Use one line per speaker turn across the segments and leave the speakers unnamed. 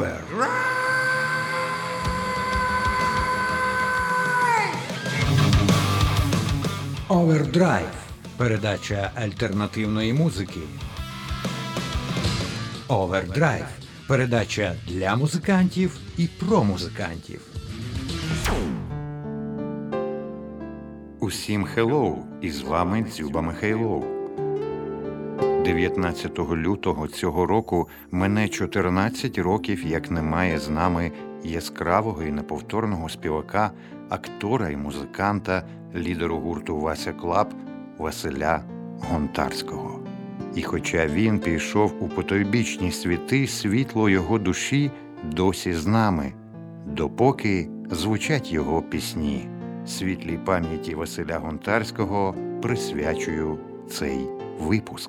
Over. Overdrive. Передача альтернативної музики. Overdrive. Передача для музикантів і про музикантів.
Усім хеллоу! І з вами Дзюба Михайлов. 19 лютого цього року мине 14 років, як немає з нами яскравого і неповторного співака, актора і музиканта, лідеру гурту Вася Клаб Василя Гонтарського. І хоча він пішов у потойбічні світи, світло його душі досі з нами, допоки звучать його пісні. Світлій пам'яті Василя Гонтарського присвячую цей випуск.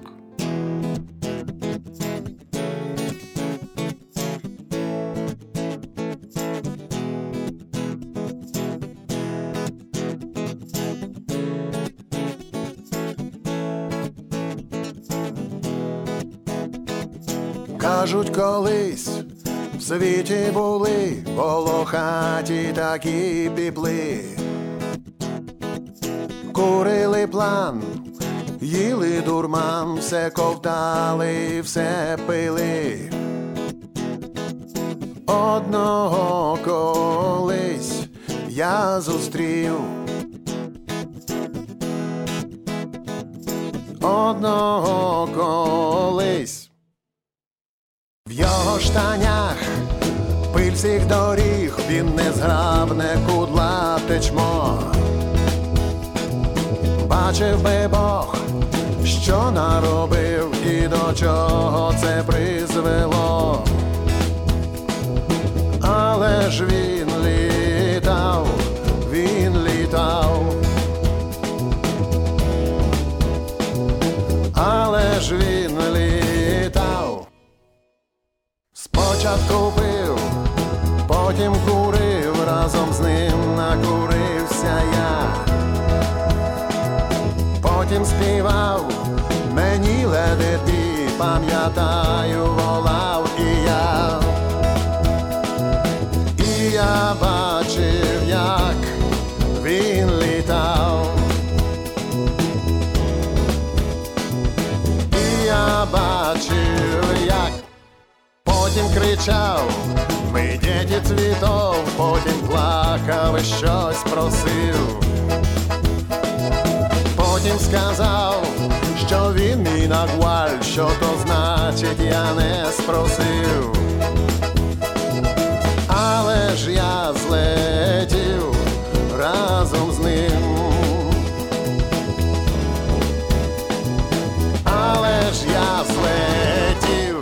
Кажуть, колись в світі були волохаті такі піпли. Курили план, їли дурман, все ковтали, все пили. Одного колись я зустрів, одного колись. В його штанях пиль всіх доріг, він незграбне кудлате чмо. Бачив би Бог, що наробив і до чого це призвело. Але ж він літав, він літав. Але ж він літав. Спочатку пив, потім курив, разом з ним накурився я. Потім співав, мені ледити, пам'ятаю, волав і я. І я бачив, як він літав. І я бачив, як потім кричав, ми діти цвітов, потім плакав і щось просив. Потім сказав, що він мій нагваль, що то значить я не спросив. Але ж я злетів разом з ним. Але ж я злетів.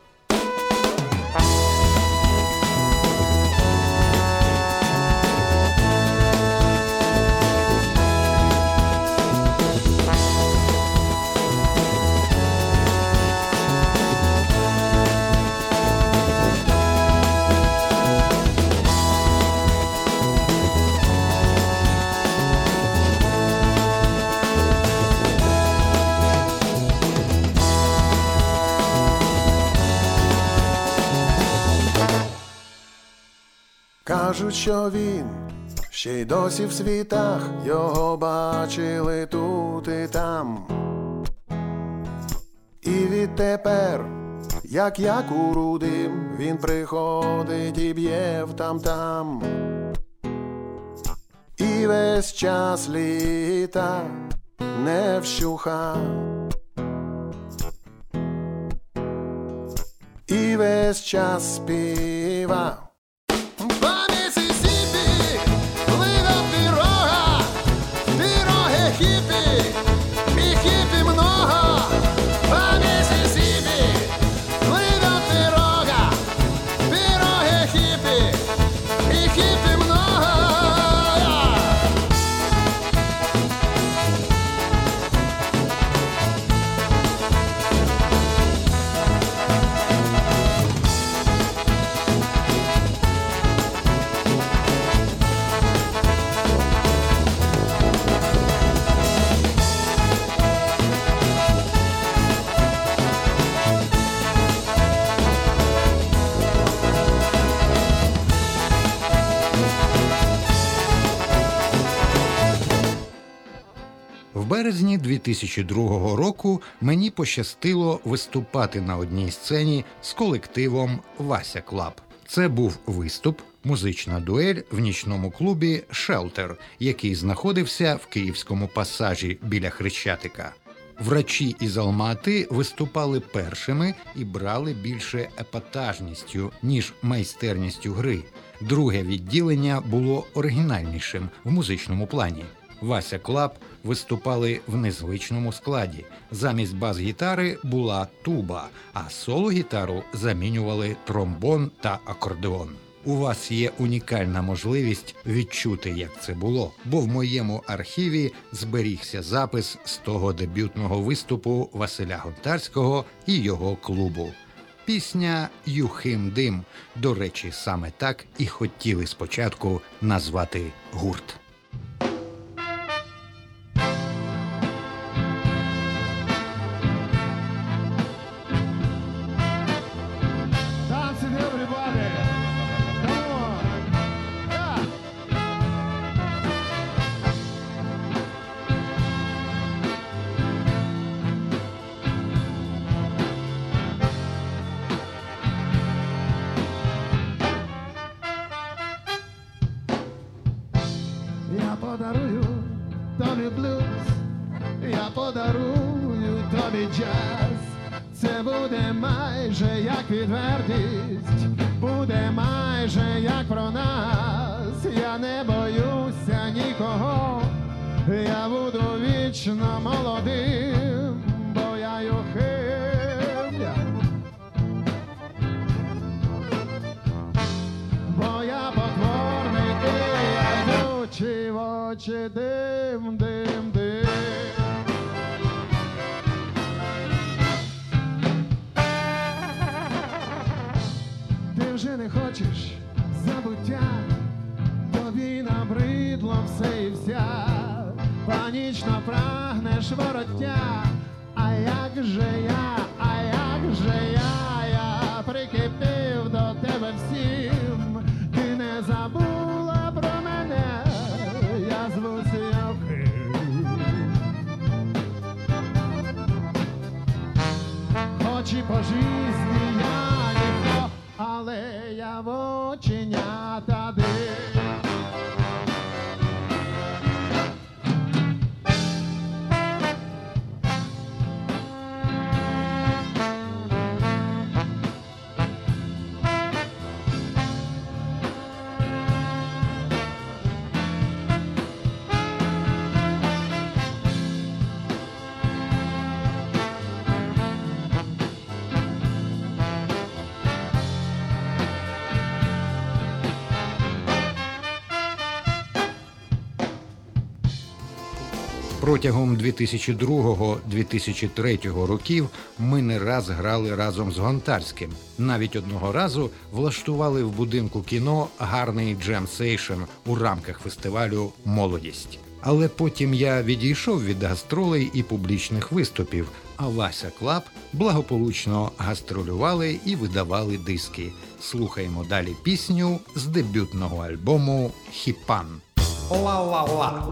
Кажуть, що він ще й досі в світах, його бачили тут і там. І відтепер, як у Рудим, він приходить і б'є в там-там. І весь час літа не вщуха. І весь час співа. Хіпі, і хіпі много, по Миссисипі, пливе дорога, пироги хіпі, і хіпі много.
березні 2002 року мені пощастило виступати на одній сцені з колективом «Вася Клаб». Це був виступ, музична дуель в нічному клубі «Шелтер», який знаходився в Київському пасажі біля Хрещатика. Врачі із Алма-Ати виступали першими і брали більше епатажністю, ніж майстерністю гри. Друге відділення було оригінальнішим в музичному плані. Вася Клаб виступали в незвичному складі. Замість бас-гітари була туба, а соло-гітару замінювали тромбон та акордеон. У вас є унікальна можливість відчути, як це було, бо в моєму архіві зберігся запис з того дебютного виступу Василя Гонтарського і його клубу. Пісня «Юхим дим». До речі, саме так і хотіли спочатку назвати гурт.
Я подарую тобі блюз, я подарую тобі джаз. Це буде майже як відвертість, буде майже як про нас. Я не боюся нікого, я буду вічно молодим, бо я Юхим, бо я потворний, і я в очі дим, дим, дим. Ти вже не хочеш забуття, тобі набридло все і вся, панічно прагнеш вороття. А як же я, я прикипів до тебе всім. Ти не забула про мене, я звуся Юхим. Хоч і по житті я ніхто, але я в оченята дим.
Протягом 2002-2003 років ми не раз грали разом з Гонтарським. Навіть одного разу влаштували в будинку кіно гарний джем-сейшн у рамках фестивалю «Молодість». Але потім я відійшов від гастролей і публічних виступів, а Вася Клаб благополучно гастролювали і видавали диски. Слухаємо далі пісню з дебютного альбому «Хіпан». Ла-ла-ла.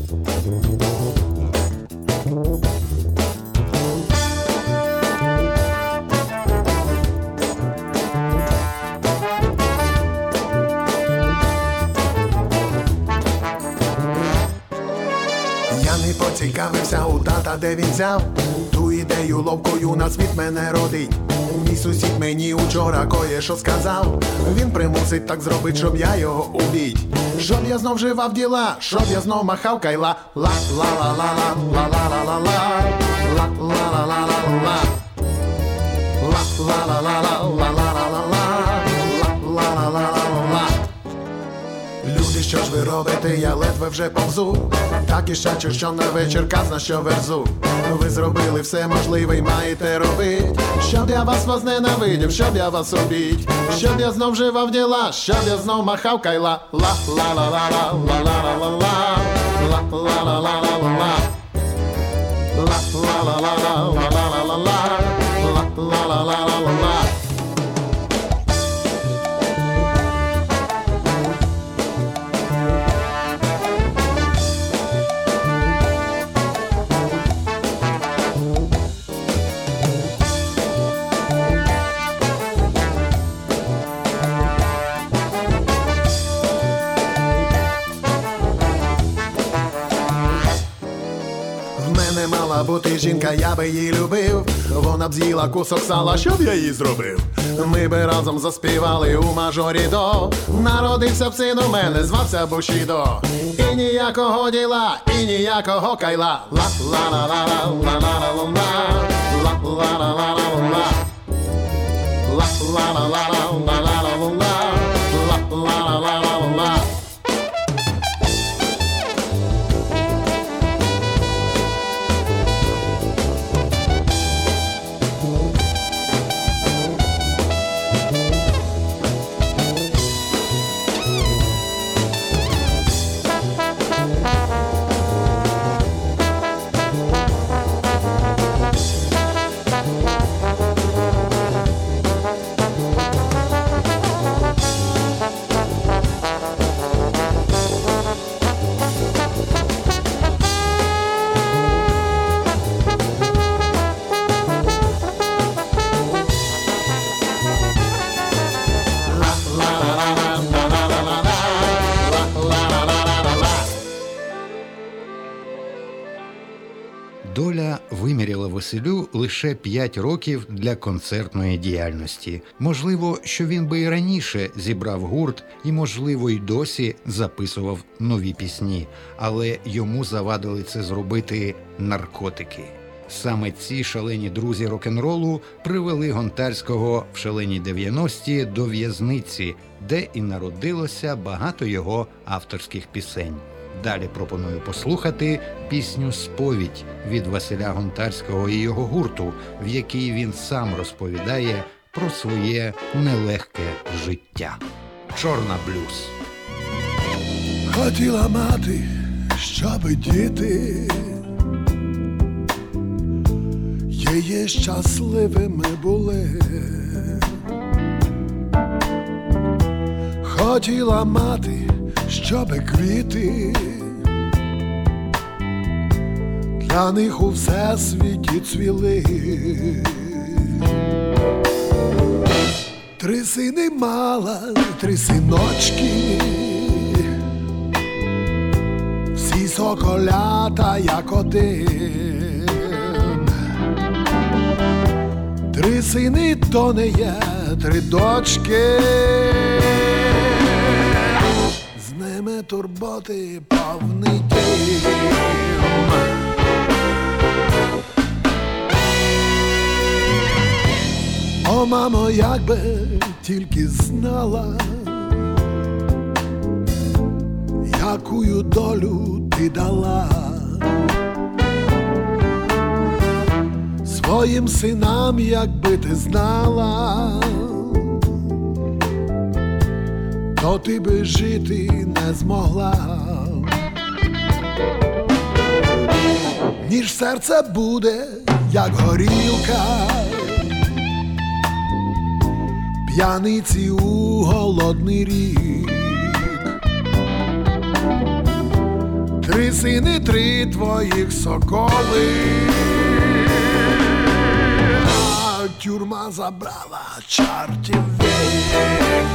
Я не поцікавився у тата, де він взяв ту ідею ловкою на світ мене родить. Мій сусід мені учора кое-що сказав. Він примусить так зробить, щоб я його убіть. Щоб я знов живав діла, щоб я знов махав кайла. Ла-ла-ла-ла-ла-ла-ла-ла-ла. Ла-ла-ла-ла-ла-ла. Ла-ла-ла-ла-ла-ла-ла-ла-ла. Люди, що ж ви робите, я ледве вже повзу. Так і щачу, що на вечір казна, що верзу. Ви зробили все можливе й маєте робить, щоб я вас возненавидів, щоб я вас обідь, щоб я знов живав діла, щоб я знов махав кайла. Ла-ла-ла-ла-ла-ла-ла-ла-ла. Ла-ла-ла-ла-ла-ла-ла. Ла-ла-ла-ла-ла-ла-ла-ла-ла. Ла-ла-ла-ла-ла-ла. хотіла бути жінка, я би її любив. Вона б з'їла кусок сала, щоб я її зробив. Ми би разом заспівали у мажорі до. Народився б син у мене, звався Бушідо. І ніякого діла, і ніякого кайла. Ла-ла-ла-ла-ла-ла-ла-ла-ла. Ла-ла-ла-ла-ла-ла-ла. Ла-ла-ла-ла-ла-ла-ла-ла. Ла-ла-ла-ла-ла-ла.
Доля виміряла Василю лише 5 років для концертної діяльності. Можливо, що він би і раніше зібрав гурт і, можливо, й досі записував нові пісні, але йому завадили це зробити наркотики. Саме ці шалені друзі рок-н-ролу привели Гонтарського в шалені 90-ті до в'язниці, де і народилося багато його авторських пісень. Далі пропоную послухати пісню «Сповідь» від Василя Гонтарського і його гурту, в якій він сам розповідає про своє нелегке життя. «Чорна блюз».
Хотіла мати, щоби діти її щасливими були. Хотіла мати, щоби квіти для них у всесвіті цвіли. 3 сини мала, 3 синочки, всі соколята як один. 3 сини то не є 3 дочки, з ними турботи повний дім. О, мамо, якби тільки знала, якую долю ти дала своїм синам, якби ти знала, то ти би жити не змогла. Ніж серце буде, як горілка, п'яниці у голодний рік. 3 сини, 3 твоїх соколи, а тюрма забрала чортів вік.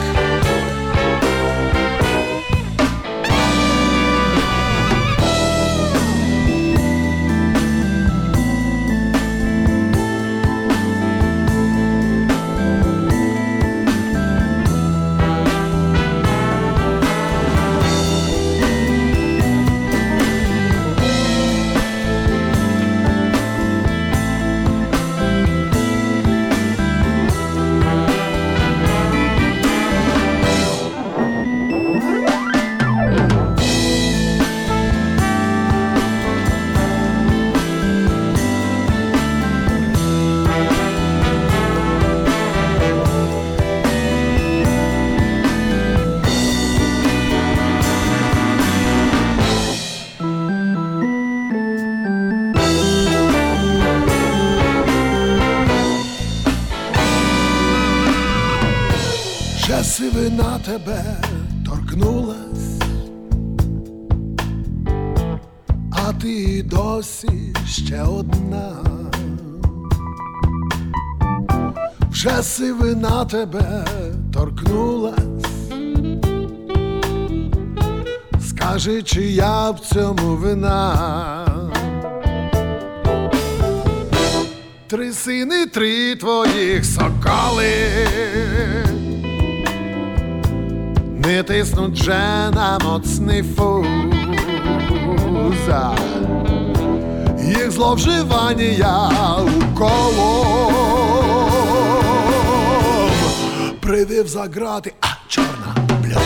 Сивина тебе торкнулась, а ти досі ще одна. Вже сивина тебе торкнулась, скажи, чия в цьому вина. 3 сини, 3 твоїх соколи не тиснуть вже на моцний фуза. Їх зловживання уколом привів за грати, чорна бля.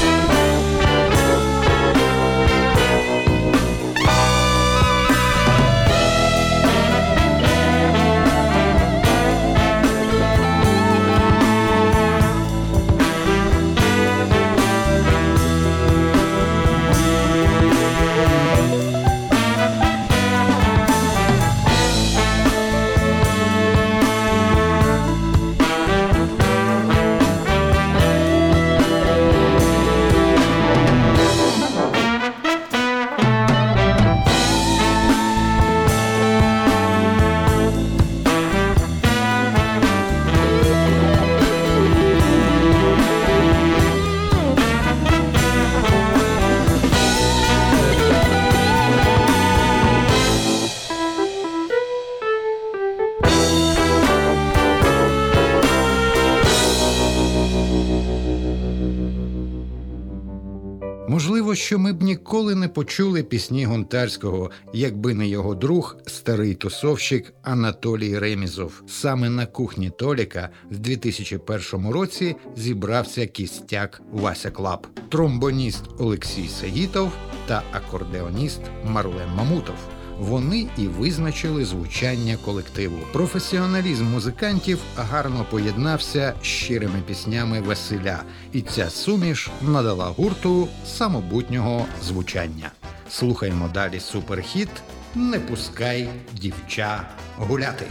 Можливо, що ми б ніколи не почули пісні Гонтарського, якби не його друг, старий тусовщик Анатолій Ремізов. Саме на кухні Толіка в 2001 році зібрався кістяк Вася Клаб. Тромбоніст Олексій Саїтов та акордеоніст Марлен Мамутов. Вони і визначили звучання колективу. Професіоналізм музикантів гарно поєднався з щирими піснями веселя, і ця суміш надала гурту самобутнього звучання. Слухаємо далі суперхіт «Не пускай дівча гуляти».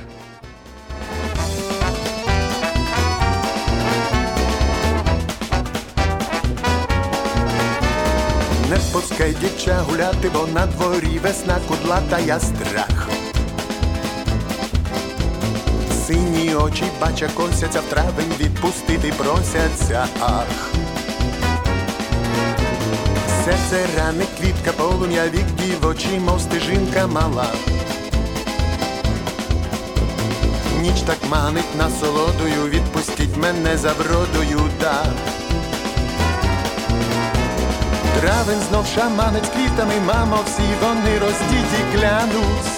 Не пускай дівча гуляти, бо на дворі весна кудлата, я страх. Сині очі бача косяться, в травень відпустити просяться, ах. Серце ране, квітка, полум'я, вік дівочі, мов стежинка мала. Ніч так манить насолодою, відпустіть мене за вродою, так. Травень знов шаманець квітами, мамо, всі вони роздіті клянусь.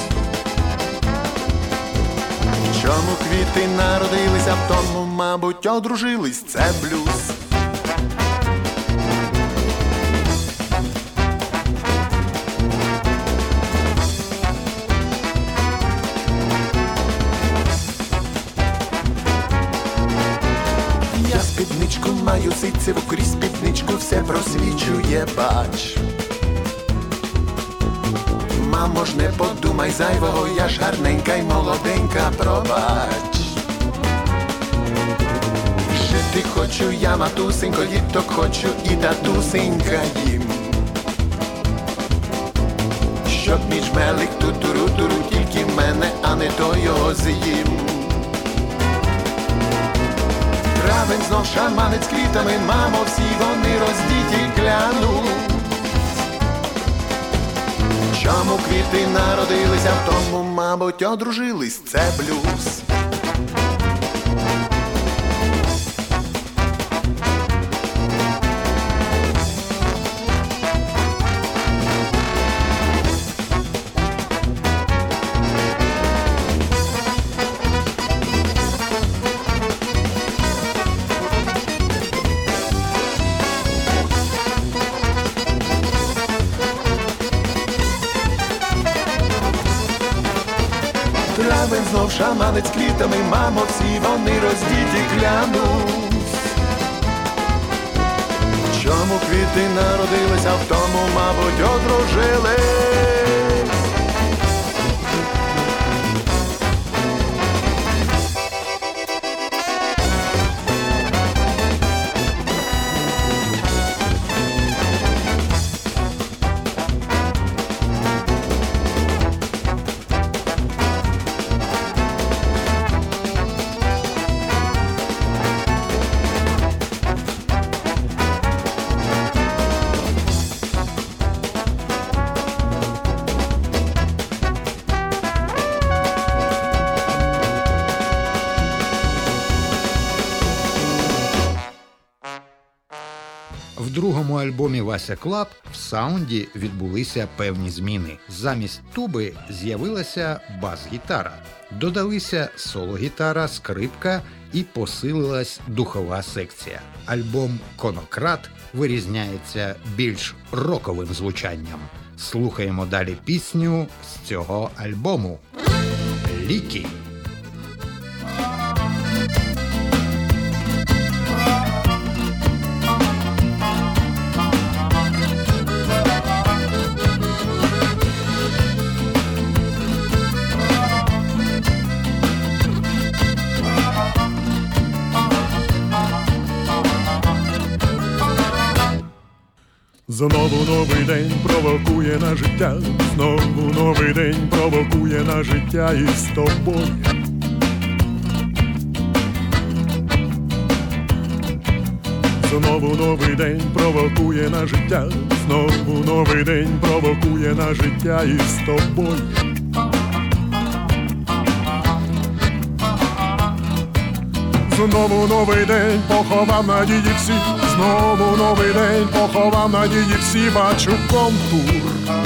Чому квіти народилися, в тому, мабуть, одружились, це блюз. Я спідничку маю, ситцеву, крізь спідничку все просвічує, бач. Мамо ж, не подумай зайвого, я ж гарненька й молоденька, пробач. Жити хочу я, матусенько, діток хочу і татусенька їм. Щоб між мелик ту-туру-туру, тільки мене, а не то його з'їм. Травень знов шаманець квітами, мамо, всі вони роздіті, клянусь. Чому квіти народилися, в тому, мабуть, одружились, це блюз. Травень знов шаманець квітами, мамо, всі вони роздіті, клянусь. Чому квіти народилися, в тому, мабуть, одружились.
В другому альбомі Вася Клаб в саунді відбулися певні зміни. Замість туби з'явилася бас-гітара. Додалися соло-гітара, скрипка і посилилась духова секція. Альбом «Конократ» вирізняється більш роковим звучанням. Слухаємо далі пісню з цього альбому «Ліки».
Знову новий день провокує на життя, знову новий день провокує на життя із тобою. Знову новий день провокує на життя, знову новий день провокує на життя із тобою. Знову новий день поховав надії всі, знову новий день поховав надії всі, бачу контур.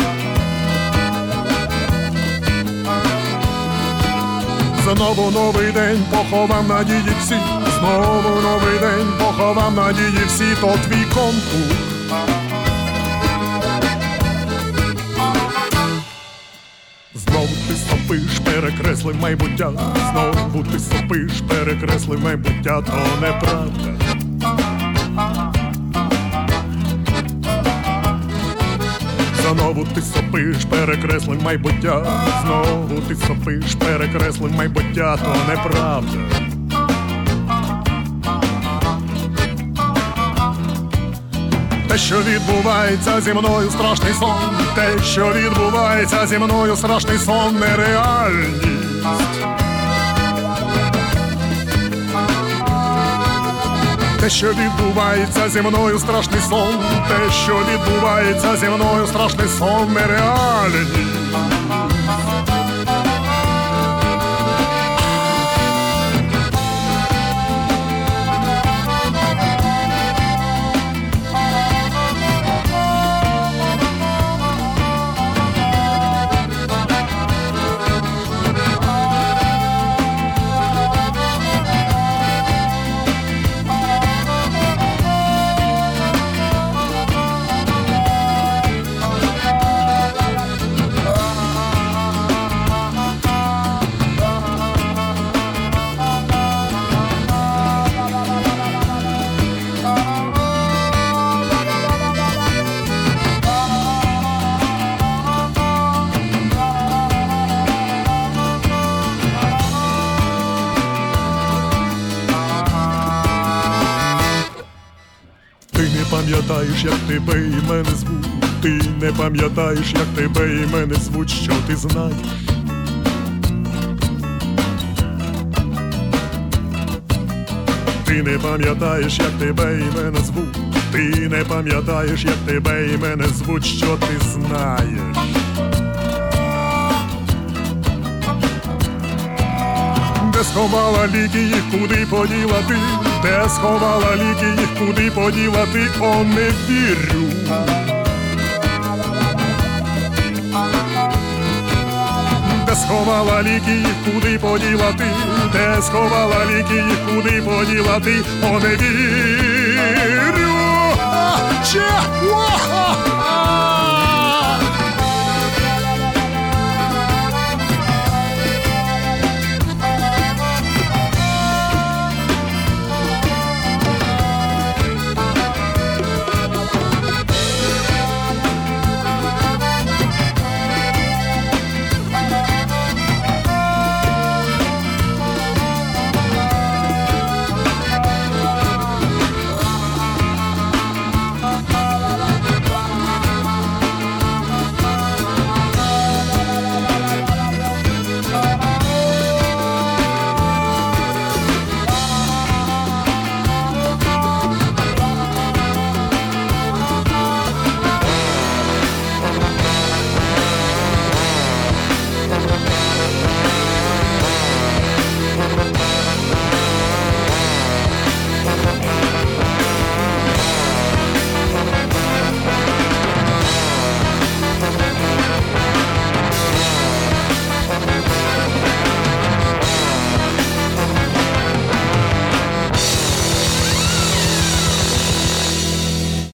Знову новий день поховав надії всі, знову новий день поховав надії всі, то твій контур. Знову ти сопиш, перекреслив майбуття, знову ти сопиш, перекреслив майбуття, то неправда. Знову ти сопиш, перекреслив майбуття, знову ти сопиш, перекреслив майбуття, то неправда. Те, що відбувається зі мною, страшний сон, те, що відбувається зі мною, страшний сон, нереальність. Те, що відбувається зі мною, страшний сон, те, що відбувається зі мною, страшний сон, нереальність. Пам'ятаєш, як тебе і мене звуть, ти не пам'ятаєш, як тебе і мене звуть, що ти знаєш. Ти не пам'ятаєш, як тебе і мене звуть, ти не пам'ятаєш, як тебе і мене звуть, що ти знаєш. Де сховала ліки, їх куди поділа ти? Де сховала ліки, їх куди поділа ти? О, не вірю. Де сховала ліки, їх куди поділа ти? Де сховала ліки, їх куди поділа ти? О, не вірю.